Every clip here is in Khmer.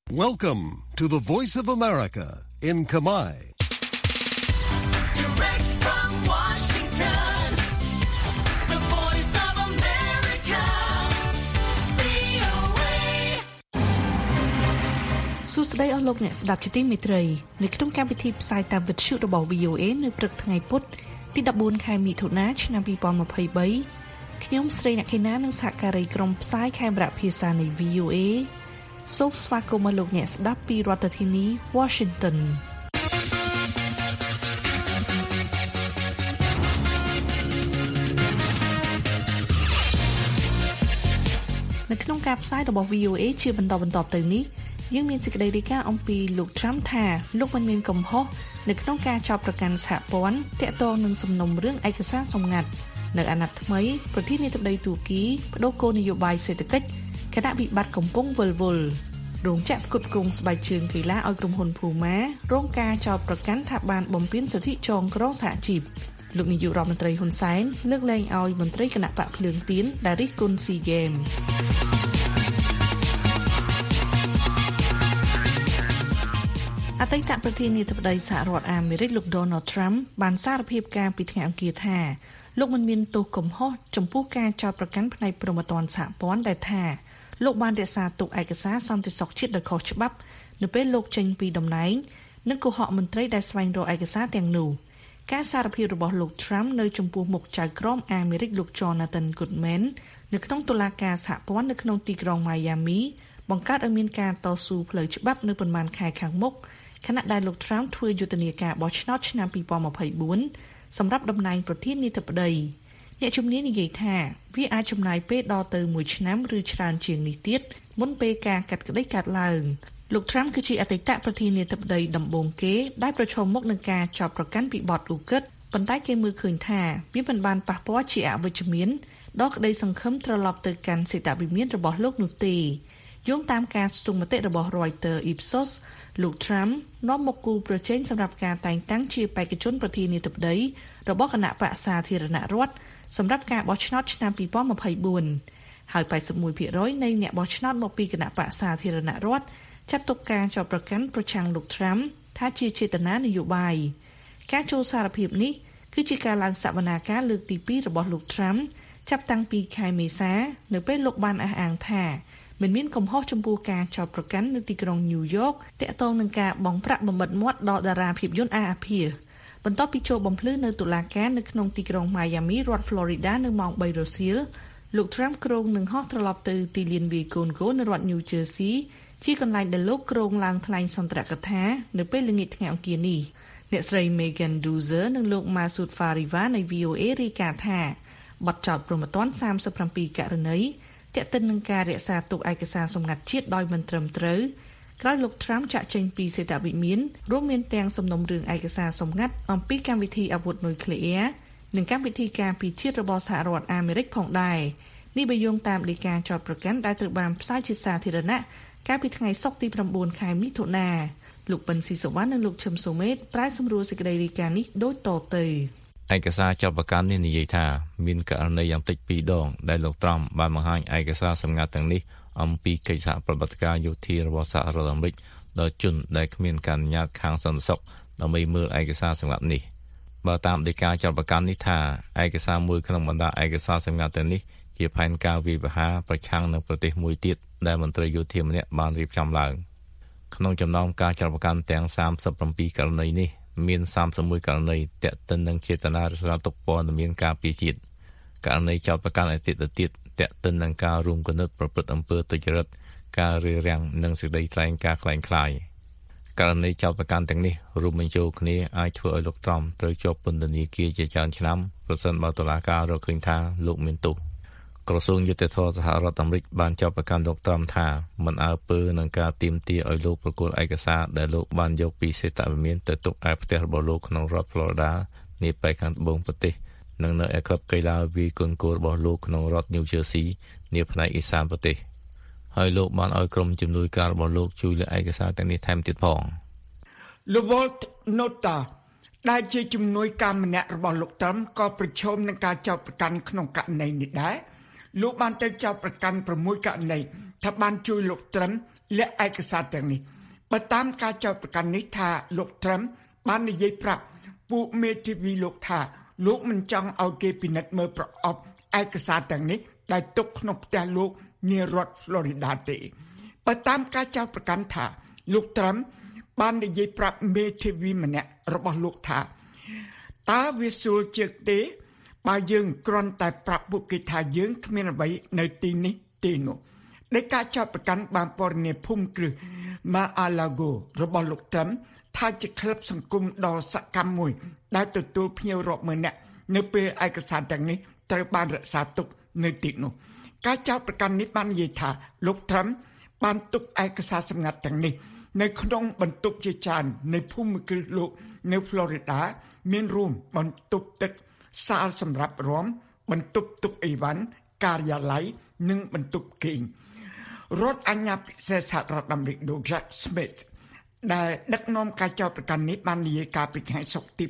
Welcome to the Voice of America in Khmer. Direct from Washington, the Voice of America, VOA. សួស្តីអស់លោកអ្នកស្ដាប់ជាទីមេត្រីនៅក្នុងកម្មវិធីផ្សាយតាមវិទ្យុរបស់ VOA នៅព្រឹកថ្ងៃពុធទី14ខែមិថុនាឆ្នាំ2023ខ្ញុំស្រីអ្នកខេណានិងសហការីក្រុមផ្សាយខេមរៈភាសានៃ VOA សូមស្វាគមន៍លោកអ្នកស្ដាប់ពីរដ្ឋធានី Washington នៅក្នុងការផ្សាយរបស់ VOA ជាបន្តទៅនេះយើងមានសេចក្តីរាយការណ៍អំពីលោក Trump ថាលោកមិនមានកំហុសនៅក្នុងការចោទប្រកាន់សហព័ន្ធទាក់ទងនឹងសំណុំរឿងឯកសារសម្ងាត់នៅអាណត្តិថ្មីប្រធានាធិបតីទួរគីបដូរគោលនយោបាយសេដ្ឋកិច្ចគណៈវិបត្តិកំពុងវិលវល់រោងចក្រផ្គត់ផ្គង់ស្បែកជើងកីឡាឲ្យក្រុមហ៊ុន Puma រងការចោទប្រកាន់ថាបានបំពានសិទ្ធិចងក្រងសហជីពលោកនាយករដ្ឋមន្ត្រីហ៊ុនសែនលើកលែងឲ្យមន្ត្រីគណៈបកភ្លើងទៀនដែលរិះគន់ SEA Gamesអតីតប្រធានាធិបតីសហរដ្ឋអាមេរិកលោក Donald Trump បានសារភាពការពីថ្ងៃអង្គារថាលោកមិនមានទោសកំហុសចំពោះការចោទប្រកាន់ផ្នែកព្រហ្មទណ្ឌសហព័ន្ធដែលថាលោកបានរក្សាទុកឯកសារសន្តិសុខជាតិដោយខុសច្បាប់នៅពេលលោកចេញពីតំណែងនិងកុហកមន្ត្រីដែលស្វែងរកឯកសារទាំងនោះការសារភាពរបស់លោក Trump នៅចំពោះមុខចៅក្រមអាមេរិកលោក Jonathan Goodman នៅក្នុងតុលាការសហព័ន្ធនៅក្នុងទីក្រុង Miami បង្កើតឲ្យមានការតស៊ូផ្លូវច្បាប់នៅប៉ុន្មានខែខាងមុខខណៈដែលលោក Trump ធ្វើយុទ្ធនាការបោះឆ្នោតឆ្នាំ2024សម្រាប់តំណែងប្រធានាធិបតីអ្នកជំនាញនិយាយថាវាអាចចំណាយពេលដល់ទៅ1ឆ្នាំឬច្រើនជាងនេះទៀតមុនពេលការកាត់ក្តីកាត់ឡើងលោក Trump គឺជាអតីតប្រធានាធិបតីដំបូងគេដែលប្រឈមមុខនឹងការចោទប្រកាន់ពីបទឧក្រិដ្ឋប៉ុន្តែគេមើលឃើញថាវាមិនបានប៉ះពាល់ជាអវិជ្ជមានដល់ក្តីសង្ឃឹមត្រឡប់ទៅកាន់សេតវិមានរបស់លោកនោះទេយោងតាមការស្ទង់មតិរបស់ Reuters Ipsos លោក Trump នាំមកគូប្រជែងសម្រាប់ការតែងតាំងជាបេក្ខជនប្រធានាធិបតីរបស់គណៈបក្សសាធារណរដ្ឋសម្រាប់ការបោះឆ្នោតឆ្នាំ2024ហើយ 81% នៃអ្នកបោះឆ្នោតមកពីគណៈបក្សសាធារណរដ្ឋចាត់ទុកការចោទប្រកាន់ប្រឆាំងលោក Trump ថាជាចេតនានយោបាយការចូលសារភាពនេះគឺជាការឡើងសវនាការលើកទី2របស់លោក Trump ចាប់តាំងពីខែមេសានៅពេលលោកបានអះអាងថាមិនមានកំហុសចំពោះការចោទប្រកាន់នៅទីក្រុងញូវយ៉កទាក់ទងនឹងការបង់ប្រាក់បំបិទមាត់ដល់តារាភាពយន្តអាភាបន្ទាប់ពីចូលបំភ្លឺនៅតុលាការនៅក្នុងទីក្រុង Miami រដ្ឋ Florida នៅម៉ោង 3 រសៀលលោក Trump គ្រោងនឹងហោះត្រឡប់ទៅទីលានវាយកូនគោលនៅរដ្ឋ New Jersey ជាកន្លែងដែលលោកគ្រោងឡើងថ្លែងសន្ទរកថានៅពេលល្ងាចថ្ងៃអង្គារនេះអ្នកស្រី Megan Doozer និងលោក Masood Fariva នៃ VOA រាយការណ៍ថាបទចោទព្រហ្មទណ្ឌ37ករណីទាក់ទិននឹងការរក្សាទុកឯកសារសម្ងាត់ជាតិដោយមិនត្រឹមត្រូវក្រោយលោក Trump ចាក់ចេញពីសេតវិមានរួមមានទាំងសំណុំរឿងឯកសារសម្ងាត់អំពីកម្មវិធីអាវុធនុយក្លេអ៊ែរនិងកម្មវិធីការពារជាតិរបស់សហរដ្ឋអាមេរិកផងដែរនេះបើយោងតាមលេខាចោទប្រកាន់ដែលត្រូវបានផ្សាយជាសាធារណៈកាលពីថ្ងៃសុក្រទី9ខែមិថុនាលោកប៊ិនស៊ីសុវណ្ណនិងលោកឈឹមសូមេតប្រាយសម្រួលសេចក្តីរាយការណ៍នេះដូចតទៅឯកសារចោទប្រកាន់នេះនិយាយថាមានករណីយ៉ាងតិច2ដងដែលលោក Trump បានបង្ហាញឯកសារសម្ងាត់ទាំងនេះអំពីកិច្ចសហប្រតិបត្តិការយោធារបស់សហរដ្ឋអាមេរិកដល់ជនដែលគ្មានការអនុញ្ញាតខាងសន្តិសុខដើម្បីមើលឯកសារសម្ងាត់នេះបើតាមដីកាចោទប្រកាន់នេះថាឯកសារមួយក្នុងបណ្ដាឯកសារសម្ងាត់ទាំងនេះជាផែនការវាយប្រហារប្រឆាំងនឹងប្រទេសមួយទៀតដែលមន្ត្រីយោធាម្នាក់បានរៀបចំឡើងក្នុងចំណោមការចោទប្រកាន់ទាំង37ករណីនេះមាន31ករណីទាក់ទិននឹងចេតនារក្សាទុកព័ត៌មានការពារជាតិករណីចោទប្រកាន់ឯទៀតទាក់ទិននឹងការរួមគំនិតប្រព្រឹត្តអំពើទុច្ចរិតការរារាំងនិងសេចក្តីថ្លែងការណ៍ក្លែងក្លាយករណីចោទប្រកាន់ទាំងនេះរួមបញ្ចូលគ្នាអាចធ្វើឲ្យលោក Trump ត្រូវជាប់ពន្ធនាគារជាច្រើនឆ្នាំប្រសិនបើតុលាការរកឃើញថាលោកមានទោសក្រសួងយុតិធម៌សហរដ្ឋអាមេរិកបានចោទប្រកាន់លោក Trump ថាមិនអើពើនឹងការទាមទារឲ្យលោកប្រគល់ឯកសារដែលលោកបានយកពីសេតវិមានទៅទុកឯផ្ទះរបស់លោកក្នុងរដ្ឋ Florida នាពេលខាងត្បូងប្រទេសនិងនៅឯក្លឹបកីឡាវាយកូនគោលរបស់លោកក្នុងរដ្ឋ New Jersey នាផ្នែកឦសានប្រទេសហើយលោកបានឲ្យក្រុមជំនួយការរបស់លោកជួយលើឯកសារទាំងនេះថែមទៀតផងលោក Walt Nota ដែលជាជំនួយការម្នាក់របស់លោក Trump ក៏ប្រឈមនឹងការចោទប្រកាន់ក្នុងករណីនេះដែរលោកបានទៅចោទប្រកាន់6ករណីថាបានជួយលោកត្រឹមលាក់ឯកសារទាំងនេះបើតាមការចោទប្រកាន់នេះថាលោកត្រឹមបាននិយាយប្រាប់ពួកមេធាវីលោកថាលោកមិនចង់ឲ្យគេពិនិត្យមើលប្រអប់ឯកសារទាំងនេះដែលទុកក្នុងផ្ទះលោកនារដ្ឋ Florida ទេបើតាមការចោទប្រកាន់ថាលោកត្រឹមបាននិយាយប្រាប់មេធាវីម្នាក់របស់លោកថាតើវាស្រួលជាងទេបើយើងគ្រាន់តែប្រាប់ពួកគេថាយើងគ្មានអ្វីនៅទីនេះទេនោះដែលការចោទប្រកាន់បានពណ៌នាភូមិគ្រឹះ Mar-a-Lago របស់លោកត្រឹមថាជាក្លឹបសង្គមដ៏សកម្មមួយដែលទទួលភ្ញៀវរាប់ម៉ឺននាក់នៅពេលឯកសារទាំងនេះត្រូវបានរក្សាទុកនៅទីនោះការចោទប្រកាន់នេះបាននិយាយថាលោកត្រឹមបានទុកឯកសារសម្ងាត់ទាំងនេះនៅក្នុងបន្ទប់ជាច្រើននៃភូមិគ្រឹះលោកនៅ Florida មានរួមបន្ទប់ទឹកសាលសម្រាប់រាំបន្ទប់ទុកអីវ៉ាន់ការិយាល័យនិងបន្ទប់គេងរដ្ឋអាជ្ញាពិសេសសហរដ្ឋអាមេរិកលោក Jack Smith ដែលដឹកនាំការចោទប្រកាន់នេះបាននិយាយការពីថ្ងៃសុក្រទី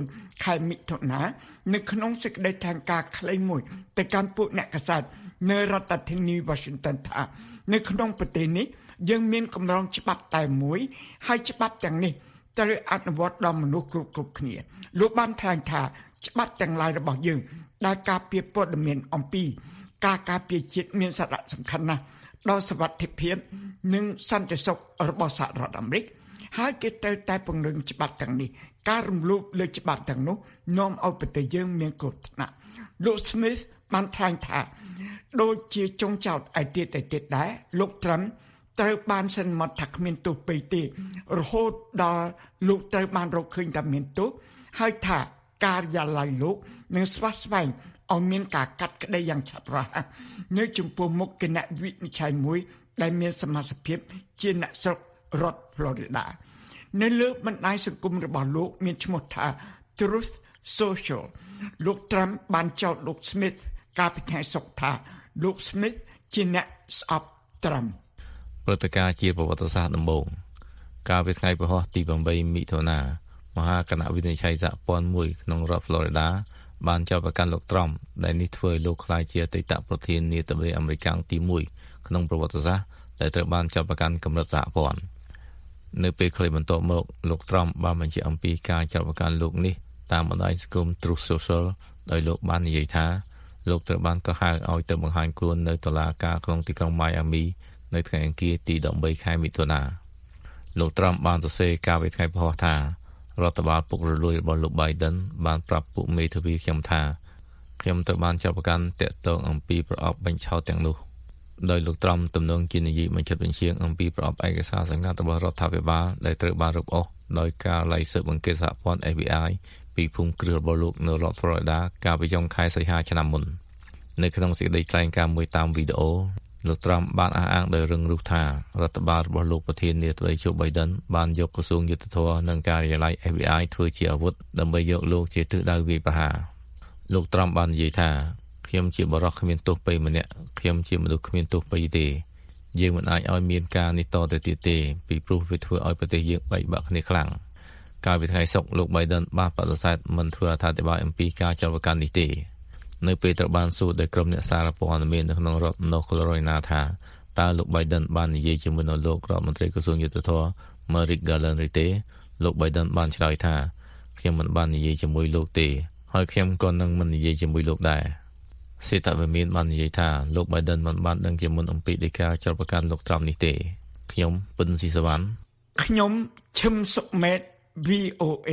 9 ខែមិថុនានៅក្នុងសេចក្តីថ្លែងការណ៍ខ្លីមួយទៅកាន់ពួកអ្នកកាសែតនៅរដ្ឋធានី Washington ថានៅក្នុងប្រទេសនេះយើងមានកម្រងច្បាប់តែមួយហើយច្បាប់ទាំងនេះត្រូវអនុវត្តដល់មនុស្សគ្រប់គ្នាលោកបានថ្លែងថាច្បាប់ទាំងឡាយរបស់យើងដែលការពារព័ត៌មានអំពីការការពារជាតិមានសារៈសំខាន់ណាស់ដល់សុវត្ថិភាពនិងសន្តិសុខរបស់សហរដ្ឋអាមេរិកហើយគេត្រូវតែពង្រឹងច្បាប់ទាំងនេះការរំលោភលើច្បាប់ទាំងនោះនាំឲ្យប្រទេសយើងមានគ្រោះថ្នាក់លោក Smith បានថ្លែងថាដូចជាចុងចោតឯទៀតដែរលោកត្រឹមត្រូវបានសន្មតថាគ្មានទោសពេកទេរហូតដល់លោកត្រូវបានរកឃើញថាមានទោសហើយថាការិយាល័យលោកនឹងស្វាស្វែងឲ្យមានការកាត់ក្តីយ៉ាងឆាប់រហ័សនៅចំពោះមុខគណៈវិនិច្ឆ័យមួយដែលមានសមាជិកភាពជាអ្នកស្រុករដ្ឋ Florida នៅលើបណ្ដាញសង្គមរបស់លោកមានឈ្មោះថា Truth Social លោកត្រាំបានចោទលោក Smith កាលពីថ្ងៃសុក្រថាលោក Smith ជាអ្នកស្អប់ត្រាំព្រឹត្តិការណ៍ជាប្រវត្តិសាស្ត្រដំបូងកាលពីថ្ងៃពហុទី8មិថុនាមហាគណៈវិនិច្ឆ័យសហព័ន្ធមួយក្នុងរដ្ឋ Florida បានចោទប្រកាន់លោកត្រាំដែលនេះធ្វើឲ្យលោកក្លាយជាអតីតប្រធាននាយកដ្ឋានអាមេរិកទី1ក្នុងប្រវត្តិសាស្ត្រដែលត្រូវបានចោទប្រកាន់កម្រិតសហព័ន្ធនៅពេលខ្លីបន្ទាប់មកលោកត្រាំបានបញ្ជាក់អំពីការចោទប្រកាន់លោកនេះតាមបណ្ដាញសង្គម Truth Social ដោយលោកបាននិយាយថាលោកត្រូវបានកោះហៅឲ្យទៅបង្ហាញខ្លួននៅតុលាការក្នុងទីក្រុង Miami នៅថ្ងៃអង្គារទី13ខែមិថុនាលោកត្រាំបានសរសេរកាលពីថ្ងៃពហុថារដ្ឋបាលពុករលួយរបស់លោក Biden បានប្រាប់ពួកមេធាវីខ្ញុំថាខ្ញុំត្រូវបានចោទប្រកាន់តាក់ទងអំពីប្រអប់បញ្ឆោតទាំងនោះដោយលោកត្រាំទំនងជានិយាយបញ្ជាក់បញ្ជាងអំពីប្រអប់ឯកសារសម្ងាត់របស់រដ្ឋាភិបាលដែលត្រូវបានរឹបអូសដោយការឡៃស៊ើបអង្កេតសហព័ន្ធ FBI ពីភូមិគ្រឹះរបស់លោកនៅរដ្ឋ Florida កាលពីចុងខែសីហាឆ្នាំមុននៅក្នុងសេចក្តីថ្លែងការណ៍មួយតាមវីដេអូលោកត្រាំបានអះអាងដោយរឹងរូសថារដ្ឋបាលរបស់លោកប្រធានាធិបតី Joe Biden បានយកក្រសួងយុទ្ធភ័ពនិងការិយាល័យ FBI ធ្វើជាអាវុធដើម្បីយកលោកជាទិសដៅវាយប្រហារលោកត្រាំបាននិយាយថាខ្ញុំជាបរិសុទ្ធគ្មានទោសពេម្នាក់ខ្ញុំជាមនុស្សគ្មានទោសពេទេយើងមិនអាចឲ្យមានការនេះតទៅទៀតទេពីព្រោះវាធ្វើឲ្យប្រទេសយើងបែកបាក់គ្នាខ្លាំងកាលពីថ្ងៃសុក្រលោក Biden បានបដិសេធមិនធ្វើអត្ថាធិប្បាយអំពីការចោទប្រកាន់នេះទេនៅពេលត្រូវបានសួរដោយក្រុមអ្នកសារព័ត៌មាននៅក្នុងរដ្ឋ North Carolina ថាតើលោក Biden បាននិយាយជាមួយនឹងលោករដ្ឋមន្ត្រីក្រសួងយុទ្ធភ័ព Merrick Garland ឬទេលោក Biden បានឆ្លើយថាខ្ញុំមិនបាននិយាយជាមួយលោកទេហើយខ្ញុំក៏នឹងមិននិយាយជាមួយលោកដែរសេតវិមានបាននិយាយថាលោក Biden មិនបានដឹងជាមុនអំពីដីកាចោទប្រកាន់លោកត្រាំនេះទេខ្ញុំពិនស៊ីសវណ្ណខ្ញុំឈឹមសុមេត VOA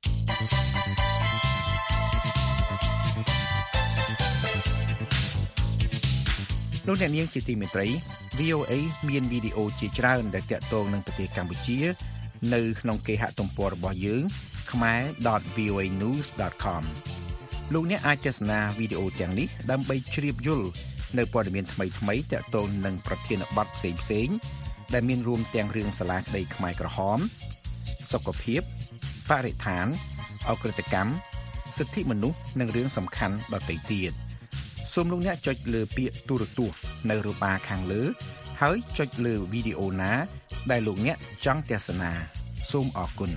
លោកអ្នកនាងជាទីមេត្រី VOA មានវីដេអូជាច្រើនដែលទាក់ទងនឹងប្រទេសកម្ពុជានៅក្នុងគេហទំព័ររបស់យើង khmer.voanews.com លោកអ្នកអាចទស្សនាវីដេអូទាំងនេះដើម្បីជ្រាបយល់នៅព័ត៌មានថ្មីៗទាក់ទងនឹងប្រធានបទផ្សេងៗដែលមានរួមទាំងរឿងសាលាក្តីខ្មែរក្រហមសុខភាពបរិស្ថានអក្រិតកម្មសិទ្ធិមនុស្សនិងរឿងសំខាន់ដទៃទៀតសូមលោកអ្នកចុចលើពាក្យទូរទស្សន៍នៅរបារខាងលើហើយចុចលើវីដេអូណាដែលលោកអ្នកចង់ទស្សនាសូមអរគុណ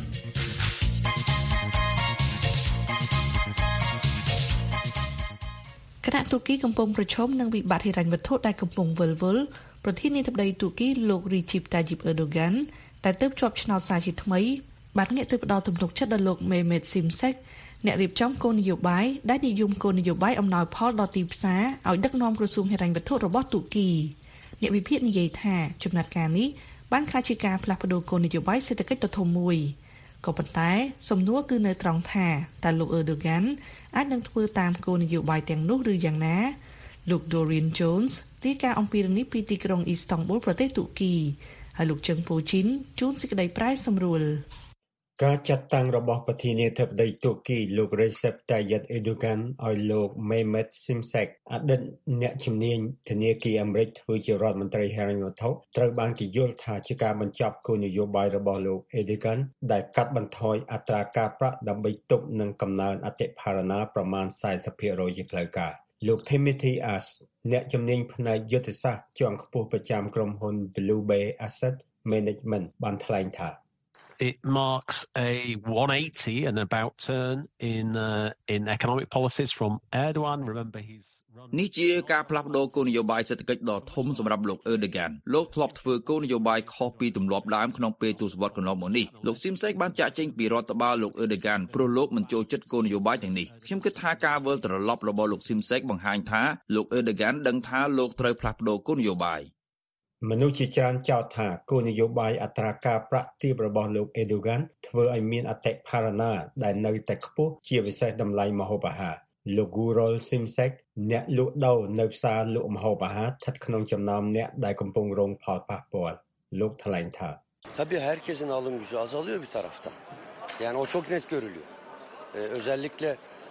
គណៈទូគីកំពុងប្រឈមនឹងវិបត្តិហិរញ្ញវត្ថុដែលកំពុងវិលវល់ប្រធានាធិបតីទូគីលោក Recep Tayyip Erdogan ដែលទើបជាប់ឆ្នោតសារជាថ្មីបានងាកទៅផ្ដល់ទំនុកចិត្តដល់លោក Mehmet Simsek អ្នករៀបចំគោលនយោបាយដែលនិយមគោលនយោបាយអំណោយផលដល់ទីផ្សារឲ្យដឹកនាំក្រសួងហិរញ្ញវត្ថុរបស់ទូគីអ្នកវិភាគនិយាយថាចំណាត់ការនេះបានក្លាយជាការផ្លាស់ប្ដូរគោលនយោបាយសេដ្ឋកិច្ចដ៏ធំមួយក៏ប៉ុន្តែសំណួរគឺនៅត្រង់ថាតើលោក Erdogan អាចនឹងធ្វើតាមគោលនយោបាយទាំងនោះឬយ៉ាងណាលោក Dorian Jones រាយការណ៍អំពីរឿងនេះពីទីក្រុង Istanbul ប្រទេសទូគីហើយលោកជឹងពូជីនជួនសេចក្តីប្រែសម្រួលការចាត់តាំងរបស់ប្រធានាធិបតីទូគីលោក Recep Tayyip Erdogan ឲ្យលោក Mehmet Simsek អតីតអ្នកជំនាញធនាគារអាមេរិកធ្វើជារដ្ឋមន្ត្រីហិរញ្ញវត្ថុត្រូវបានគេយល់ថាជាការបញ្ចប់គោលនយោបាយរបស់លោក Erdogan ដែលកាត់បន្ថយអត្រាការប្រាក់ដើម្បីទប់នឹងកំណើនអតិផរណាប្រមាណ 40% ជាផ្លូវការលោក Timothy Ash អ្នកជំនាញផ្នែកយុទ្ធសាស្ត្រជាន់ខ្ពស់ប្រចាំក្រុមហ៊ុន Blue Bay Asset Management បានថ្លែងថា It marks a 180 and about turn in economic policies from Erdogan. Remember, he's run. នេះជាការផ្លាស់ប្ដូរគោលនយោបាយសេដ្ឋកិច្ចដ៏ធំសម្រាប់លោក Erdogan លោកធ្លាប់ធ្វើគោលនយោបាយខុសពីទម្លាប់ដើមក្នុងពេលទសវត្សរ៍កន្លងមកនេះលោក Simsek បានចាក់ចេញពីរដ្ឋបាលលោក Erdogan ព្រោះលោកមិនចូលចិត្តគោលនយោបាយទាំងនេះខ្ញុំគិតថាការវិលត្រឡប់របស់លោក Simsek បង្ហាញថាលោក Erdogan ដឹងថាលោកត្រូវផ្លាស់ប្ដូរគោលនយោបាយមនុស្សជាច្រើនចោទថាគោលនយោបាយអត្រាការប្រាក់ទាបរបស់លោក Erdogan ធ្វើឲ្យមានអតិផរណាដែលនៅតែខ្ពស់ជាពិសេសតម្លៃម្ហូបអាហារលោក Gurol Simsek អ្នកលក់ដូរនៅផ្សារលក់ម្ហូបអាហារស្ថិតក្នុងចំណោមអ្នកដែលកំពុងរងផលប៉ះពាល់លោកថ្លែងថា Tabii herkesin alım gücü azalıyor bir taraftan. Yani o çok net görülüyor. Özellikle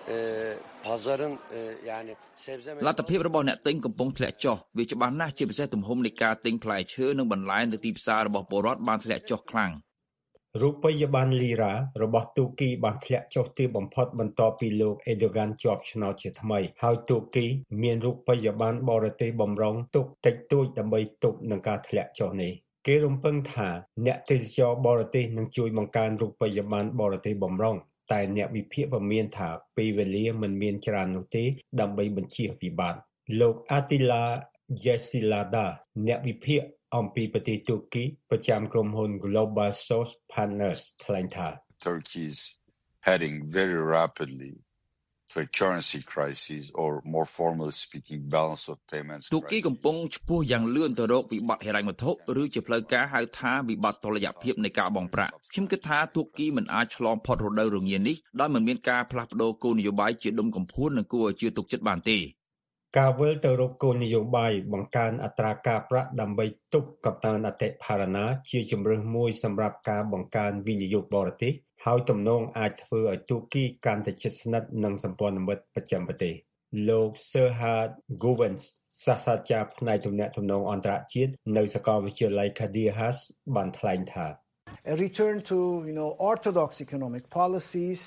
លទ្ធភាពរបស់អ្នកទិញកំពុងធ្លាក់ចុះវាច្បាស់ណាស់ជាពិសេសទំហំនៃការទិញផ្លែឈើនិងបន្លែនៅទីផ្សាររបស់ពលរដ្ឋបានធ្លាក់ចុះខ្លាំងរូបិយប័ណ្ណលីរ៉ារបស់ទូគីបានធ្លាក់ចុះទាបបំផុតបន្ទាប់ពីលោក Erdogan ជាប់ឆ្នោតជាថ្មីហើយទូគីមានរូបិយប័ណ្ណបរទេសបំរុងទុកតិចតួចដើម្បីទប់នឹងការធ្លាក់ចុះនេះគេរំពឹងថាអ្នកទេសចរបរទេសនឹងជួយបង្កើនរូបិយប័ណ្ណបរទេសបំរុងតែអ្នកវិភាគពមៀនថាពេលវេលាមិនមានច្រើននោះទេដើម្បីបញ្ជៀសវិបត្តិលោក Attila Yesilada អ្នកវិភាគអំពីប្រទេសទូគីប្រចាំក្រុមហ៊ុន Global Source Partners ថ្លែងថា Turkey is heading very rapidly to a currency crisis or more formally speaking balance of payments ទូគីកំពុងឆ្ពោះយ៉ាងលឿនទៅរកវិបត្តិហិរញ្ញវត្ថុឬជាផ្លូវការហៅថាវិបត្តិតុល្យភាពនៃការបង់ប្រាក់ខ្ញុំគិតថាទូគីមិនអាចឆ្លងផុតរដូវរងានេះដោយមិនមានការផ្លាស់ប្ដូរគោលនយោបាយជាដុំកំភួននិងគួរឲ្យជឿទុកចិត្តបានទេការវិលទៅរកគោលនយោបាយបង្កើនអត្រាការប្រាក់ដើម្បីទប់កំណើនអតិផរណាជាជំរើសមួយសម្រាប់ការបង្កើនវិនិយោគបរទេសហើយទំនងអាចធ្វើឲ្យទូគីកាន់តែជិតស្និទ្ធនឹងសម្ព័ន្ធមិត្តប្រចាំប្រទេសលោក Serhat Govens សាស្ត្រាចារ្យផ្នែកទំនាក់ទំនងអន្តរជាតិនៅសាកលវិទ្យាល័យ Kadir Has បានថ្លែងថា A return to orthodox economic policies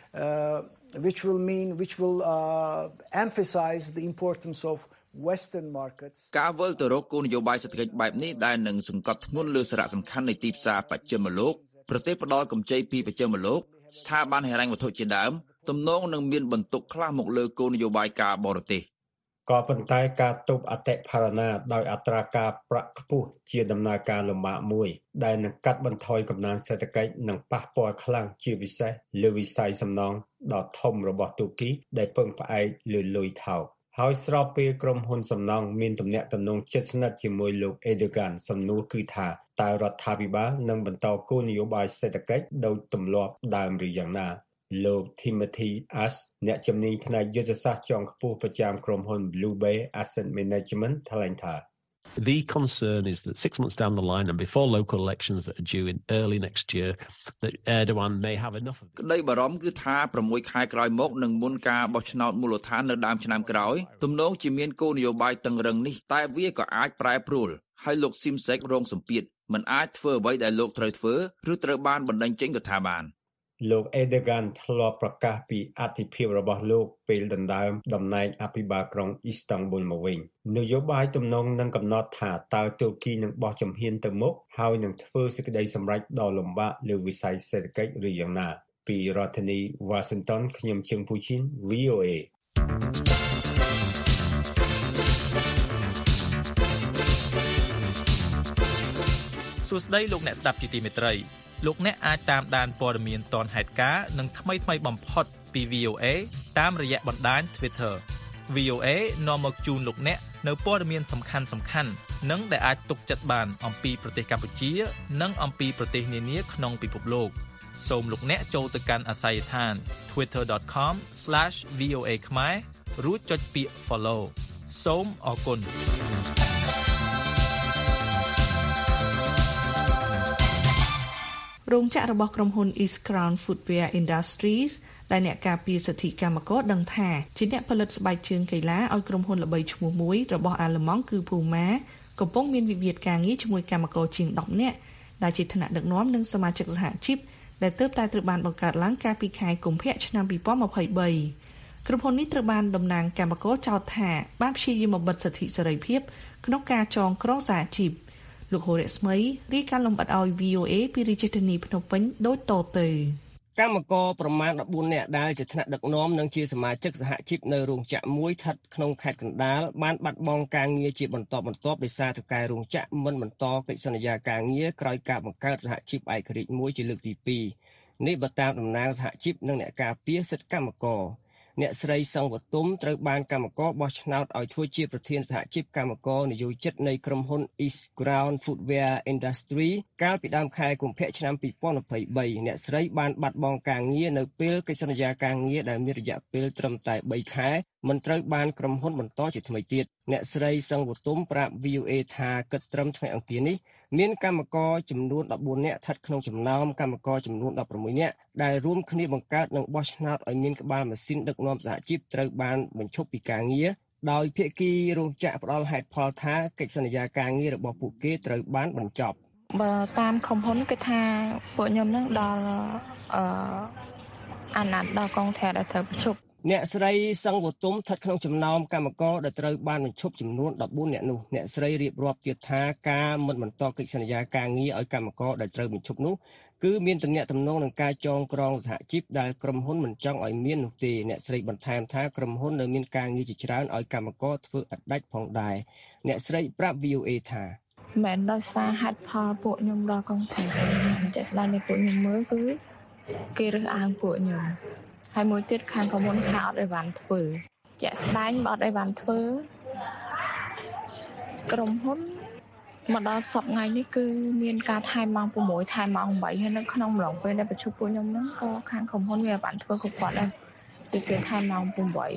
which will emphasize the importance of Western markets ការវិលទៅរកគោលនយោបាយសេដ្ឋកិច្ចបែបនេះដែលនឹងសង្កត់ធ្ងន់លើសារៈសំខាន់នៃទីផ្សារបច្ចិមលោកប្រទេសផ្ដល់កម្ចីពីបច្ចិមលោកស្ថាប័នហិរញ្ញវត្ថុជាដើមទំនងនឹងមានបន្ទុកខ្លះមកលើគោលនយោបាយការបរទេសក៏ប៉ុន្តែការទប់អតិផរណាដោយអត្រាការប្រាក់ខ្ពស់ជាដំណើរការលំបាកមួយដែលនឹងកាត់បន្ថយកំណើនសេដ្ឋកិច្ចនិងប៉ះពាល់ខ្លាំងជាពិសេសលើវិស័យសំណង់ដ៏ធំរបស់ទូគីដែលពឹងផ្អែកលើលុយថោកហើយស្របពេលក្រុមហ៊ុនសំណង់មានទំនាក់ទំនងជិតស្និទ្ធជាមួយលោក Erdogan សំណួរគឺថាតើរដ្ឋាភិបាលនឹងបន្តគោលនយោបាយសេដ្ឋកិច្ចដោយទម្លាប់ដើមឬយ៉ាងណាលោក Timothy Ash អ្នកជំនាញផ្នែកយុទ្ធសាស្ត្រជាន់ខ្ពស់ប្រចាំក្រុមហ៊ុន Blue Bay Asset Management ថ្លែងថា The concern is that 6 months down the line and before local elections that are due in early next year that Erdogan may have enough of ក្តីបារម្ភគឺថា6ខែក្រោយមកនឹងមុនការបោះឆ្នោតមូលដ្ឋាននៅដើមឆ្នាំក្រោយទំនងជាមានគោលនយោបាយតឹងរឹងនេះតែវាក៏អាចប្រែប្រួលហើយលោក Simsek រងសម្ពាធមិនអាចធ្វើអ្វីដែលលោកត្រូវធ្វើឬត្រូវបានបណ្តេញចេញក៏ថាបានលោក Erdogan ធ្លាប់ប្រកាសពីអធិភាពរបស់លោកពេលដណ្ដើមតំណែងអភិបាលក្រុង Istanbul មកវិញនយោបាយទំនងនឹងកំណត់ថាតើទូគីនឹងបោះជំហានទៅមុខហើយនឹងធ្វើសេចក្តីសម្រេចដ៏លំបាកលើវិស័យសេដ្ឋកិច្ចឬយ៉ាងណាពីរដ្ឋធានី Washington ខ្ញុំជឹងពូជីន VOA សួស្តីលោកអ្នកស្ដាប់ជាទីមេត្រីលោកអ្នកអាចតាមដានព័ត៌មានទាន់ហេតុការណ៍និងថ្មីៗបំផុតពី VOA តាមរយៈបណ្ដាញ Twitter VOA នាំមកជូនលោកអ្នកនៅព័ត៌មានសំខាន់ៗនិងដែលអាចទុកចិត្តបានអំពីប្រទេសកម្ពុជានិងអំពីប្រទេសនានាក្នុងពិភពលោកសូមលោកអ្នកចូលទៅកាន់អាសយដ្ឋាន twitter.com/voa ខ្មែររួចចុចពាក្យ follow សូមអរគុណរោងចក្ររបស់ក្រុមហ៊ុន East Crown Footwear Industries ដែលអ្នកការពារសិទ្ធិកម្មករដឹងថាជាអ្នកផលិតស្បែកជើងកីឡាឲ្យក្រុមហ៊ុនល្បីឈ្មោះមួយរបស់អាល្លឺម៉ង់គឺ Puma កំពុងមានវិវាទការងារជាមួយកម្មករជាង10នាក់ដែលជាថ្នាក់ដឹកនាំនិងសមាជិកសហជីពដែលទើបតែត្រូវបានបង្កើតឡើងកាលពីខែកុម្ភៈឆ្នាំ2023ក្រុមហ៊ុននេះត្រូវបានតំណាងកម្មករចោទថាបានព្យាយាមបំបិទសិទ្ធិសេរីភាពក្នុងការចងក្រងសហជីពលោកហូរ៉េស្មីរាយការណ៍លម្អិតឲ្យ VOA ពីរាជធានីភ្នំពេញដូចតទៅកម្មករប្រមាណ14នាក់ដែលជាថ្នាក់ដឹកនាំនិងជាសមាជិកសហជីពនៅរោងចក្រមួយស្ថិតក្នុងខេត្តកណ្ដាលបានបាត់បង់ការងារជាបន្តបន្ទាប់ដោយសារតែរោងចក្រមិនបន្តកិច្ចសន្យាការងារក្រោយការបង្កើតសហជីពឯករាជ្យមួយជាលើកទី2នេះបើតាមតំណាងសហជីពនិងអ្នកការពារសិទ្ធិកម្មករអ្នកស្រីសង្វតុមត្រូវបានកម្មករបោះឆ្នោតឲ្យធ្វើជាប្រធានសហជីពកម្មករនយោជិតនៃក្រុមហ៊ុន East Crown Footwear Industry កាលពីដើមខែកុម្ភៈឆ្នាំ2023អ្នកស្រីបានបាត់បង់ការងារនៅពេលកិច្ចសន្យាការងារដែលមានរយៈពេលត្រឹមតែ3ខែមិនត្រូវបានក្រុមហ៊ុនបន្តជាថ្មីទៀតអ្នកស្រីសង្វតុមប្រាប់ VOA ថាគិតត្រឹមថ្ងៃអង្គារនេះមានកម្មករចំនួន14នាក់ស្ថិតក្នុងចំណោមកម្មករចំនួន16នាក់ដែលរួមគ្នាបង្កើតនិងបោះឆ្នោតឲ្យមានក្បាលម៉ាស៊ីនដឹកនាំសហជីពត្រូវបានបញ្ឈប់ពីការងារដោយភាគីរោងចក្រផ្ដល់ហេតុផលថាកិច្ចសន្យាការងាររបស់ពួកគេត្រូវបានបញ្ចប់បើតាមក្រុមហ៊ុនគេថាពួកខ្ញុំនឹងដល់អាណត្តិដល់កងធាត់ដែលត្រូវបញ្ឈប់អ្នកស្រីសង្វតុមស្ថិតក្នុងចំណោមកម្មករដែលត្រូវបានបញ្ឈប់ចំនួន14នាក់នោះអ្នកស្រីរៀបរាប់ទៀតថាការមិនបន្តកិច្ចសន្យាការងារឲ្យកម្មករដែលត្រូវបញ្ឈប់នោះគឺមានទំនាក់ទំនងនឹងការចងក្រងសហជីពដែលក្រុមហ៊ុនមិនចង់ឲ្យមាននោះទេអ្នកស្រីបន្ថែមថាក្រុមហ៊ុននៅមានការងារជាច្រើនឲ្យកម្មករធ្វើឥតដាច់ផងដែរអ្នកស្រីប្រាប់ VOA ថាមិនដោយសារហេតុផលពួកខ្ញុំដល់កងធាត់ជាក់ស្ដែងនៃពួកខ្ញុំមើលគឺគេរើសអើងពួកខ្ញុំហើយមួយទៀតខាងក្រុមហ៊ុនថាអត់អីវ៉ាន់ធ្វើជាក់ស្ដែងបើអត់អីវ៉ាន់ធ្វើក្រុមហ៊ុនមកដល់សប្តាហ៍ថ្ងៃនេះគឺមានការថែមម៉ោង6ថែមម៉ោង8ហើយនៅក្នុងម្លងពេលដែលប្រជុំពួកខ្ញុំហ្នឹងក៏ខាងក្រុមហ៊ុនមានអីវ៉ាន់ធ្វើគ្រប់គាត់ដែរគឺគេថែមម៉ោង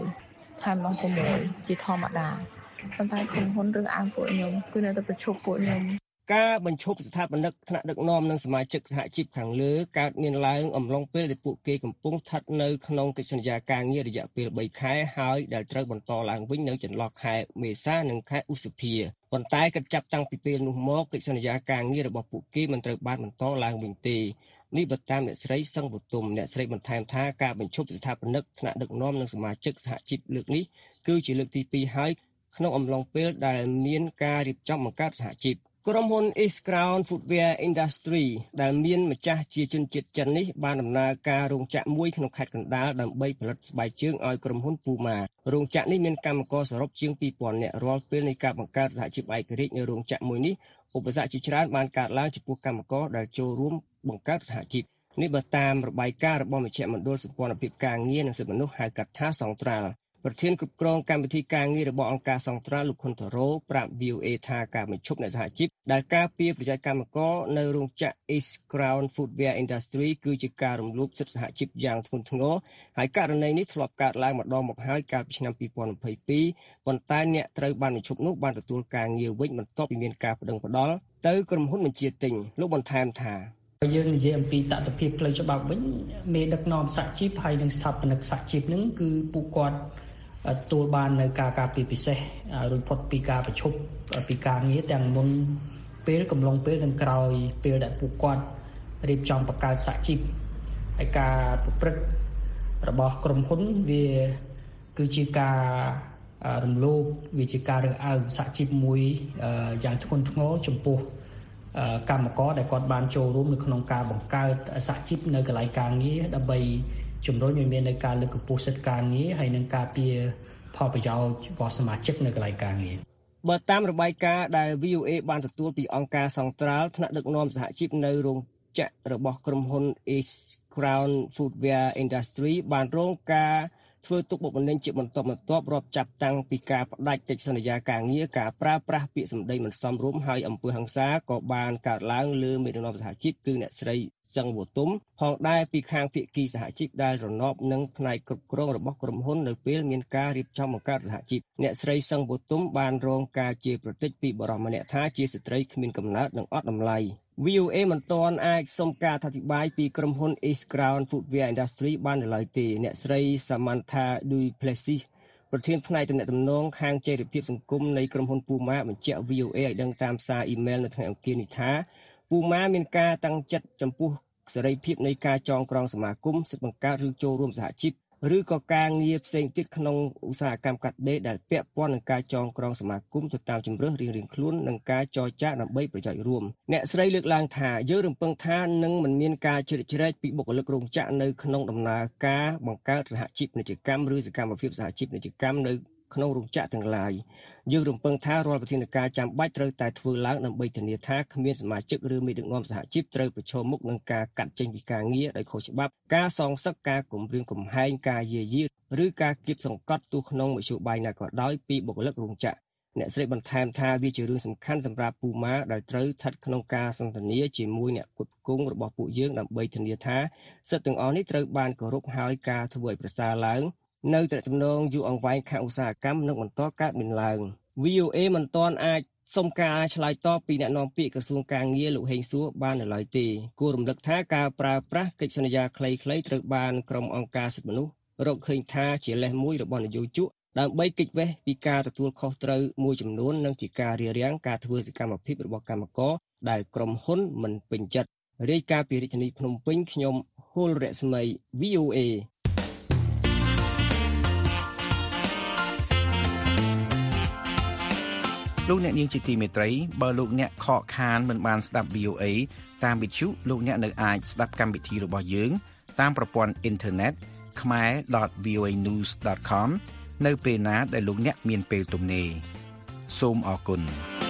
8ថែមម៉ោង6ជាធម្មតាប៉ុន្តែក្រុមហ៊ុនរើសអើងពួកខ្ញុំគឺនៅតែប្រជុំពួកខ្ញុំការបញ្ឈប់ស្ថាបនិកថ្នាក់ដឹកនាំនិងសមាជិកសហជីពខាងលើកើតមានឡើងអំឡុងពេលដែលពួកគេកំពុងស្ថិតនៅក្នុងកិច្ចសន្យាការងាររយៈពេល3ខែហើយដែលត្រូវបន្តឡើងវិញនៅចន្លោះខែមេសានិងខែឧសភាប៉ុន្តែគិតចាប់តាំងពីពេលនោះមកកិច្ចសន្យាការងាររបស់ពួកគេមិនត្រូវបានបន្តឡើងវិញទេនេះបើតាមអ្នកស្រីសង្វតុមអ្នកស្រីបន្ថែមថាការបញ្ឈប់ស្ថាបនិកថ្នាក់ដឹកនាំនិងសមាជិកសហជីពលើកនេះគឺជាលើកទី2ហើយក្នុងអំឡុងពេលដែលមានការរៀបចំបង្កើតសហជីពក្រុមហ៊ុន East Crown Footwear Industry ដែលមានម្ចាស់ជាជនជាតិចិននេះបានដំណើរការរោងចក្រមួយក្នុងខេត្តកណ្ដាលដើម្បីផលិតស្បែកជើងឲ្យក្រុមហ៊ុន Puma រោងចក្រនេះមានកម្មករសរុបជាង 2000 នាក់រាល់ពេលនៃការបង្កើតសហជីពឯករាជ្យនៅរោងចក្រមួយនេះឧបសគ្គជាច្រើនបានកើតឡើងចំពោះកម្មករដែលចូលរួមបង្កើតសហជីពនេះបើតាមរបាយការណ៍របស់មជ្ឈមណ្ឌលសម្ព័ន្ធភាពការងារនិងសិទ្ធិមនុស្សហៅកាត់ថាសង្ត្រាល់ប្រធានគ្រប់គ្រងកម្មវិធីការងាររបស់អង្គការសង្ត្រាល់លោកខុនតារ៉ូប្រាប់ VOA ថាការបញ្ឈប់អ្នកសហជីពដែលការពារប្រជាកម្មករនៅរោងចក្រ East Crown Footwear Industry គឺជាការរំលោភសិទ្ធិសហជីពយ៉ាងធ្ងន់ធ្ងរហើយករណីនេះធ្លាប់កើតឡើងម្ដងមកហើយកាលពីឆ្នាំ2022ប៉ុន្តែអ្នកត្រូវបានបញ្ឈប់នោះបានទទួលការងារវិញបន្ទាប់ពីមានការប្តឹងផ្តល់ទៅក្រុមហ៊ុនបញ្ជាទិញលោកបន្ថែមថាយើងនិយាយអំពីតថភាពផ្លូវច្បាប់វិញមេដឹកនាំសហជីពហើយនិងស្ថាបនិកសហជីពនឹងគឺពួកគាត់ទទួលបាននៅការការពារពិសេសរួចផុតពីការប្រឈប់ពីការងារទាំងមុនពេលកំឡុងពេលនិងក្រោយពេលដែលពួកគាត់រៀបចំបង្កើតសហជីពហើយការប្រព្រឹត្តរបស់ក្រុមហ៊ុនវាគឺជាការរំលោភវាជាការរើសអើងសហជីពមួយយ៉ាងធ្ងន់ធ្ងរចំពោះកម្មករដែលគាត់បានចូលរួមនៅក្នុងការបង្កើតសហជីពនៅកន្លែងការងារដើម្បីជំរុញឲ្យមាននៅការលើកកម្ពស់សិទ្ធិការងារហើយនិងការពារផលប្រយោជន៍របស់សមាជិកនៅកន្លែងការងារបើតាមរបាយការណ៍ដែល VOA បានទទួលពីអង្គការសង្ត្រាល់ថ្នាក់ដឹកនាំសហជីពនៅរោងចក្ររបស់ក្រុមហ៊ុន East Crown Footwear Industry បានរងការធ្វើទុកបុកម្នេញជាបន្តបន្ទាប់រាប់ចាប់តាំងពីការផ្ដាច់កិច្ចសន្យាការងារការប្រើប្រាស់ពាក្យសម្ដីមិនសមរម្យហើយអំពើហិង្សាក៏បានកើតឡើងលើមេដឹកនាំសហជីពគឺអ្នកស្រីសឹងវូទុំផងដែរពីខាងភាគីសហជីពដែលរណបនឹងផ្នែកគ្រប់គ្រងរបស់ក្រុមហ៊ុននៅពេលមានការរៀបចំបង្កើតសហជីពអ្នកស្រីសឹងវូទុំបានរងការជេរប្រតិចពីបរិសម្នាក់ថាជាស្ត្រីគ្មានកំណើតនិងអត់តម្លៃVOA មិនទាន់អាចសុំការអធិប្បាយពីក្រុមហ៊ុន East Crown Footwear Industry បាននៅឡើយទេអ្នកស្រី Samantha Duplessis ប្រធានផ្នែកទំនាក់ទំនងខាងចីរភាពសង្គមនៃក្រុមហ៊ុន Puma បញ្ជាក់ VOA ឲ្យដឹងតាមសារអ៊ីមែលនៅថ្ងៃអង្គារនេះថា Puma មានការតាំងចិត្តចំពោះសេរីភាពនៃការចងក្រងសមាគមសិទ្ធិបង្កើតឬចូលរួមសហជីពឬក៏ការងារផ្សេងទៀតក្នុងឧស្សាហកម្មកាត់ដេរដែលពាក់ព័ន្ធនឹងការចងក្រងសមាគមទៅតាមជំរើសរៀងៗខ្លួននិងការចរចាដើម្បីប្រយោជន៍រួមអ្នកស្រីលើកឡើងថាយើងរំពឹងថានឹងមិនមានការជ្រៀតជ្រែកពីបុគ្គលិករោងចក្រនៅក្នុងដំណើរការបង្កើតសហជីពពាណិជ្ជកម្មឬសកម្មភាពសហជីពពាណិជ្ជកម្មនៅក្នុងរោងចក្រទាំងឡាយយើងរំពឹងថារាល់វិធានការចាំបាច់ត្រូវតែធ្វើឡើងដើម្បីធានាថាគ្មានសមាជិកឬមេដឹកនាំសហជីពត្រូវប្រឈមមុខនឹងការកាត់ចេញពីការងារដោយខុសច្បាប់ការសងសឹកការគំរាមកំហែងការយាយីឬការគៀបសង្កត់ទោះក្នុងមធ្យោបាយណាក៏ដោយពីបុគ្គលិករោងចក្រអ្នកស្រីបន្ថែមថាវាជារឿងសំខាន់សម្រាប់ Puma ដែលត្រូវស្ថិតក្នុងការសន្ទនាជាមួយអ្នកផ្គត់ផ្គង់របស់ពួកយើងដើម្បីធានាថាសិទ្ធិទាំងអស់នេះត្រូវបានគោរពហើយការធ្វើឲ្យប្រសើរឡើងនៅទំនាក់ទំនងយូរអង្វែងខាងឧស្សាហកម្មនឹងបន្តកើតមានឡើង VOA មិនទាន់អាចសុំការឆ្លើយតបពីអ្នកនាំពាក្យក្រសួងការងារលោកហេងសួរបាននៅឡើយទេគួររំលឹកថាការប្រើប្រាស់កិច្ចសន្យាខ្លីៗត្រូវបានក្រុមអង្គការសិទ្ធិមនុស្សរកឃើញថាជាលេសមួយរបស់នយោជកដើម្បីគេចវេះពីការទទួលខុសត្រូវមួយចំនួននិងជាការរារាំងការធ្វើសកម្មភាពរបស់កម្មករដែលក្រុមហ៊ុនមិនពេញចិត្តរាយការណ៍ពីរាជធានីភ្នំពេញខ្ញុំហុលរស្មី VOA លោកអ្នកនាងជាទីមេត្រីបើលោកអ្នកខកខានមិនបានស្ដាប់ VOA តាមវិទ្យុលោកអ្នកនៅអាចស្ដាប់កម្មវិធីរបស់យើងតាមប្រព័ន្ធអ៊ីនធឺណិត khmer.voanews.com នៅពេលណាដែលលោកអ្នកមានពេលទំនេរសូមអរគុណ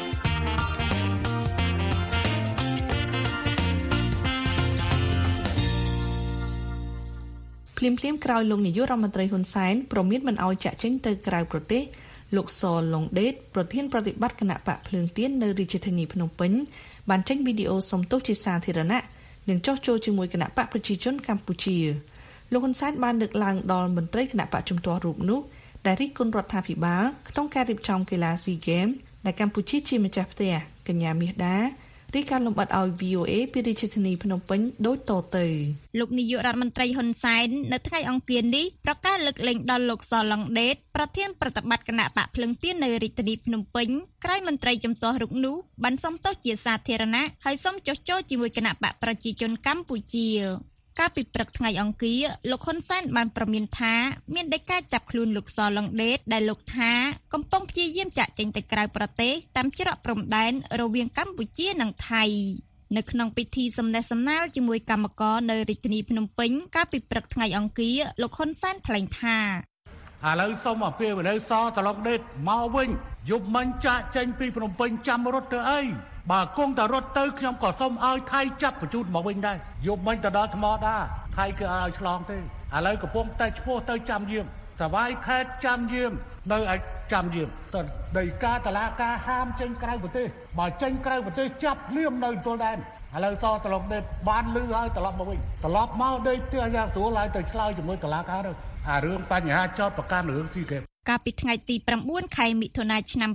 ភ្លាមក្រោយលោកនាយករដ្ឋមន្ត្រីហ៊ុនសែនប្រមានមិនអោយចាក់ចេញទៅក្រៅប្រទេសលោកសឡុងដេតប្រធានប្រតិបត្តិគណៈបកភ្លើងទៀននៅរាជធានីភ្នំពេញបានចេញវីដេអូសំទោសជាសាធារណៈនិងចោះចូលជាមួយគណៈបកប្រជាជនកម្ពុជាលោកហ៊ុនសែនបានលើកឡើងដល់មន្ត្រីគណៈបកជំទាស់រូបនោះដែលរិះគន់រដ្ឋាភិបាលក្នុងការរៀបចំកីឡាស៊ីហ្គេមដែលកម្ពុជាជាម្ចាស់ផ្ទះកញ្ញាមាសដារាយការណ៍លម្អិតឲ្យ VOA ពីរាជធានីភ្នំពេញដូចតទៅលោកនាយករដ្ឋមន្ត្រីហ៊ុនសែននៅថ្ងៃអង្គារនេះប្រកាសលើកលែងដល់លោកសឡុងដេតប្រធានប្រតិបត្តិគណៈបកភ្លឹងទៀននៅរាជធានីភ្នំពេញក្រោយមន្ត្រីជំទាស់រូបនោះបានសុំទោសជាសាធារណៈហើយសុំចុះចូលជាមួយគណៈបកប្រជាជនកម្ពុជាកាលពីព្រឹកថ្ងៃអង្គារលោកហ៊ុនសែនបានប្រមានថាមានដីកាចាប់ខ្លួនលោកសឡុងដេតដែលលោកថាកំពុងព្យាយាមចាក់ចេញទៅក្រៅប្រទេសតាមច្រកព្រំដែនរវាងកម្ពុជានិងថៃនៅក្នុងពិធីសំណេះសំណាលជាមួយកម្មករនៅរាជធានីភ្នំពេញកាលពីព្រឹកថ្ងៃអង្គារលោកហ៊ុនសែនថ្លែងថាឥឡូវសូមអពាវនាវសឡុងដេតមកវិញយប់មិញចាក់ចេញពីភ្នំពេញចាំរត់ទៅអីបើគង់តែរត់ទៅខ្ញុំក៏សូមឲ្យថៃចាប់បញ្ជូនមកវិញដែរយប់មិញទៅដល់ថ្មដាថៃគឺឲ្យឆ្លងទេឥឡូវកំពុងតែឈ្មោះទៅចាំយាមសវាយខេត្តចាំយាមនៅឯចាំយាមទៅដីកាតឡាការហាមចេញក្រៅប្រទេសបើចេញក្រៅប្រទេសចាប់ភ្លាមនៅទល់ដែនឥឡូវសឡុងដេតបានលឺហើយត្រឡប់មកវិញត្រឡប់មកដេកផ្ទះយ៉ាងស្រួលហើយទៅឆ្លើយជាមួយតឡាការទៅអារឿងបញ្ហាចោតប្រកាន់រឿងស៊ីហ្គេមកាលពីថ្ងៃទី9ខែមិថុនាឆ្នាំ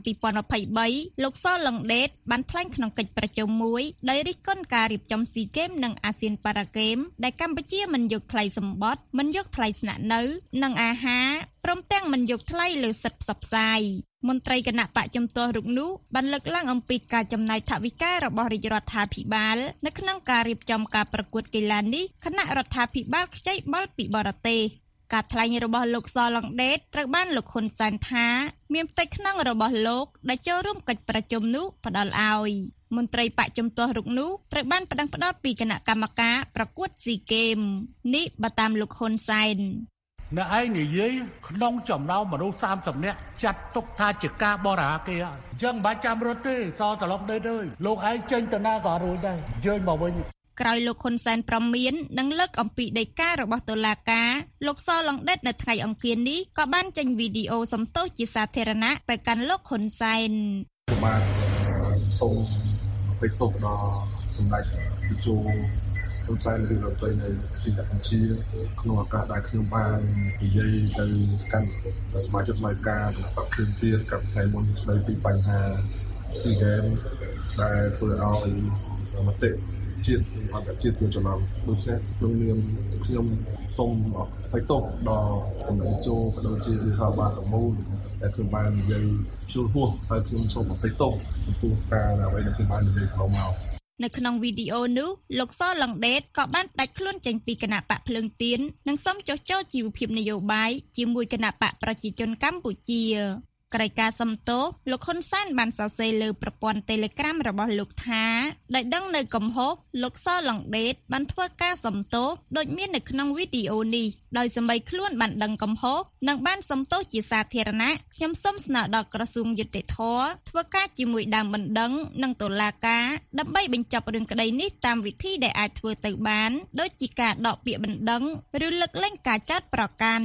2023លោកសឡុងដេតបានថ្លែងក្នុងកិច្ចប្រជុំមួយដោយរិះគន់ការរៀបចំស៊ីហ្គេមនិងអាស៊ានប៉ារ៉ាហ្គេមដែលកម្ពុជាមិនយកថ្លៃសម្បត្តិមិនយកថ្លៃស្នាក់នៅនិងអាហារព្រមទាំងមិនយកថ្លៃលើសិទ្ធិផ្សព្វផ្សាយមន្ត្រីគណៈបកជំទាស់រូបនោះបានលើកឡើងអំពីការចំណាយថវិការបស់រាជរដ្ឋាភិបាលនៅក្នុងការរៀបចំការប្រកួតកីឡានេះគណៈរដ្ឋាភិបាលខ្ចីបុលពីបរទេសការថ្លែងរបស់លោកសឡុងដេតត្រូវបានលោកហ៊ុនសែនថាមានផ្ទៃក្នុងរបស់លោកដែលចូលរួមកិច្ចប្រជុំនោះផ្ដល់ឲ្យមន្ត្រីបកជំទាស់រូបនោះត្រូវបានប្តឹងផ្តល់ពីគណៈកម្មការប្រកួតស៊ីហ្គេមនេះបើតាមលោកហ៊ុនសែនអ្នកឯងនិយាយក្នុងចំណោមមនុស្ស30នាក់ចាត់ទុកថាជាការបរិហាគេហើយអញ្ចឹងមិនបាច់ចាំរត់ទេសត្រឡប់ដេកទេលោកឯងចេញទៅណាក៏រួចដែរយើងមកវិញក្រោយលោកហ៊ុនសែនប្រមាននិងលើកអំពីដីការបស់តុលាការលោកសឡុងដេតនៅថ្ងៃអង្គារនេះក៏បានចេញវីដេអូសំទោសជាសាធារណៈទៅកាន់លោកហ៊ុនសែនបាទសូមអភ័យទោសដល់សម្ដេចតេជោហ៊ុនសែនឬរដ្ឋមន្ត្រីនៃប្រទេសកម្ពុជាក្នុងឱកាសដែលខ្ញុំបាននិយាយទៅកាន់សមាជិកនៃការគណៈបកភ្លើងទៀនกับថ្ងៃមុនស្ដីពីបញ្ហាស៊ីហ្គេមដែលធ្វើឲ្យមតិជាតិអន្តរជាតិជាចំណងដូច្នេះខ្ញុំសូមអភ័យទោសដល់សម្ដេចជោក៏ដូចជារដ្ឋបាលទាំងមូលដែលខ្ញុំបាននិយាយជួលហួសហើយខ្ញុំសូមអភ័យទោសចំពោះការអ្វីដែលខ្ញុំបាននិយាយកន្លងមកនៅក្នុងវីដេអូនោះលោកសឡុងដេតក៏បានដាច់ខ្លួនចេញពីគណៈបកភ្លើងទៀននិងសុំចុះចូលជីវភាពនយោបាយជាមួយគណៈបកប្រជាជនកម្ពុជាក្រោយការសំទោសលោកហ៊ុនសែនបានសរសេរលើប្រព័ន្ធ Telegram របស់លោកថាដែលដឹងនៅកំហុសលោកសឡុងដេតបានធ្វើការសំទោសដូចមាននៅក្នុងវីដេអូនេះដោយសម្បីខ្លួនបានដឹងកំហុសនិងបានសំទោសជាសាធារណៈខ្ញុំសូមស្នើដល់ក្រសួងយុតិធម៌ធ្វើការជាមួយដើមបណ្ដឹងនិងតុលាការដើម្បីបញ្ចប់រឿងក្តីនេះតាមវិធីដែលអាចធ្វើទៅបានដូចជាការដកពាក្យបណ្ដឹងឬលើកលែងការចោទប្រកាន់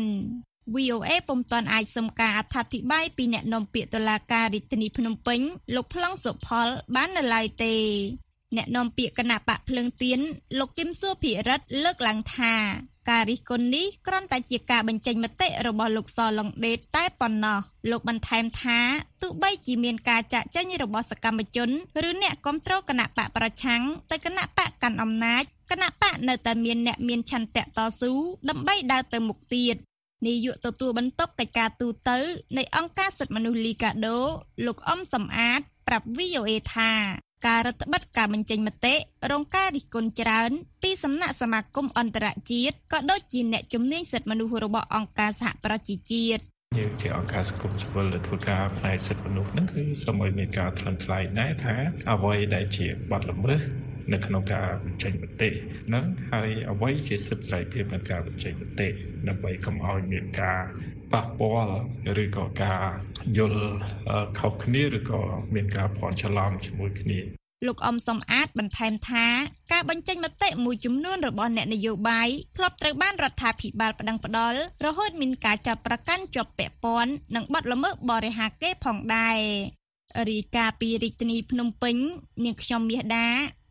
VOA ពុំទាន់អាចសុំការអត្ថាធិប្បាយពីអ្នកនាំពាក្យតុលាការរាជធានីភ្នំពេញលោកប្លង់សុផលបាននៅឡើយទេអ្នកនាំពាក្យគណៈបកភ្លើងទៀនលោកគឹមសុភិរិទ្ធលើកឡើងថាការរិះគន់នេះគ្រាន់តែជាការបញ្ចេញមតិរបស់លោកសឡុងដេតតែប៉ុណ្ណោះលោកបន្ថែមថាទោះបីជាមានការចាក់ចែងរបស់សកម្មជនឬអ្នកគ្រប់គ្រងគណៈបកប្រឆាំងទៅគណៈបកកាន់អំណាចគណៈបកនៅតែមានអ្នកមានឆន្ទៈតស៊ូដើម្បីដើរទៅមុខទៀតនាយកទទួលបន្ទុកកិច្ចការទូតនៃអង្គការសិទ្ធិមនុស្សលីកាដូលោកអ៊ំសំអាតប្រាប់ VOA ថាការរដ្ឋបិទការបញ្ចេញមតិរងការរិះគន់ច្រើនពីសំណាក់សមាគមអន្តរជាតិក៏ដូចជាអ្នកជំនាញសិទ្ធិមនុស្សរបស់អង្គការសហប្រជាជាតិយើងជាអង្គការសង្គមស៊ីវិលដែលធ្វើការផ្នែកសិទ្ធិមនុស្សហ្នឹងគឺសូមឲ្យមានការថ្លឹងថ្លែងដែរថាអ្វីដែលជាបទល្មើសនៅក្នុងការបញ្ចេញមតិហ្នឹងហើយអ្វីជាសិទ្ធិសេរីភាពនៃការបញ្ចេញមតិដើម្បីកុំឲ្យមានការប៉ះពាល់ឬក៏ការយល់ខុសគ្នាឬក៏មានការភ័ន្តច្រឡំជាមួយគ្នាលោកអ៊ំសំអាតបន្ថែមថាការបញ្ចេញមតិមួយចំនួនរបស់អ្នកនយោបាយធ្លាប់ត្រូវបានរដ្ឋាភិបាលប្តឹងផ្តល់រហូតមានការចាប់ប្រកាន់ជាប់ពាក់ព័ន្ធនិងបទល្មើសបរិហាកេរ្តិ៍ផងដែររាយការណ៍ពីរាជធានីភ្នំពេញនាងខ្ញុំមាសដា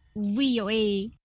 VOA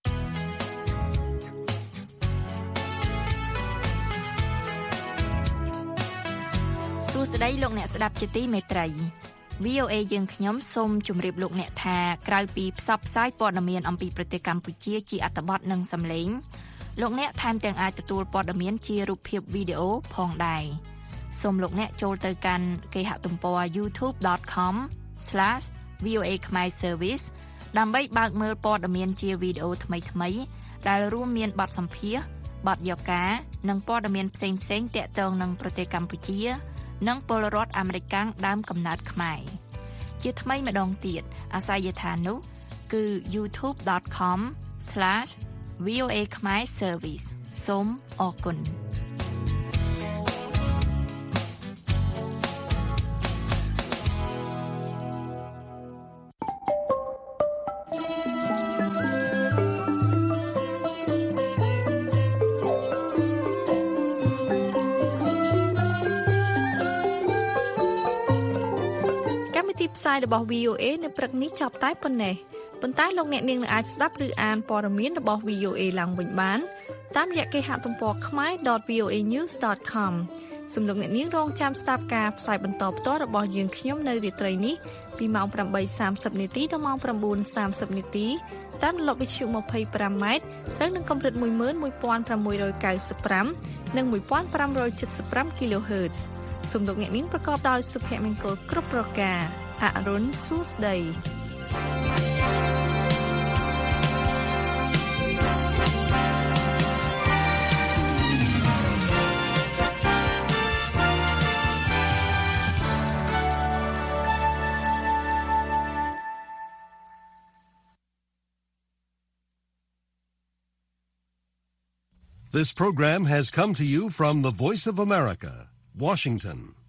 សួស្តីលោកអ្នកស្ដាប់ជាទីមេត្រី VOA យើងខ្ញុំសូមជម្រាបលោកអ្នកថាក្រៅពីផ្សព្វផ្សាយព័ត៌មានអំពីប្រទេសកម្ពុជាជាអត្ថបទនិងសំឡេងលោកអ្នកថែមទាំងអាចទទួលព័ត៌មានជារូបភាពវីដេអូផងដែរសូមលោកអ្នកចូលទៅកាន់គេហទំព័រ youtube.com/VOA Khmer Service ដើម្បីបើកមើលព័ត៌មានជាវីដេអូថ្មីៗដែលរួមមានបទសម្ភាសន៍បទយកានិងព័ត៌មានផ្សេងៗទាក់ទងនឹងប្រទេសកម្ពុជានិងពលរដ្ឋអាមេរិកដើមកំណើតខ្មែរជាថ្មីម្ដងទៀតអាសយដ្ឋាននោះគឺ youtube.com/VOA Khmer Service សូមអរគុណផ្សាយរបស់ VOA នៅព្រឹកនេះចប់តែប៉ុណ្ណេះប៉ុន្តែលោកអ្នកនាងអាចស្ដាប់ឬអានព័ត៌មានរបស់ VOA ឡើងវិញបានតាមរយៈគេហទំព័រ khmer.voanews.com សូមលោកអ្នកនាងរងចាំស្ដាប់ការផ្សាយបន្តផ្ទាល់របស់យើងខ្ញុំនៅរាត្រីនេះពីម៉ោង 8:30 នាទីដល់ម៉ោង 9:30 នាទីតាមរលកវិទ្យុ 25 ម៉ែត្រត្រូវនឹងកម្រិត 11695 និង 1575 kHz សូមលោកអ្នកនាងប្រកបដោយសុភមង្គលគ្រប់ប្រការអរុនសួស្ដី This program has come to you from the Voice of America, Washington.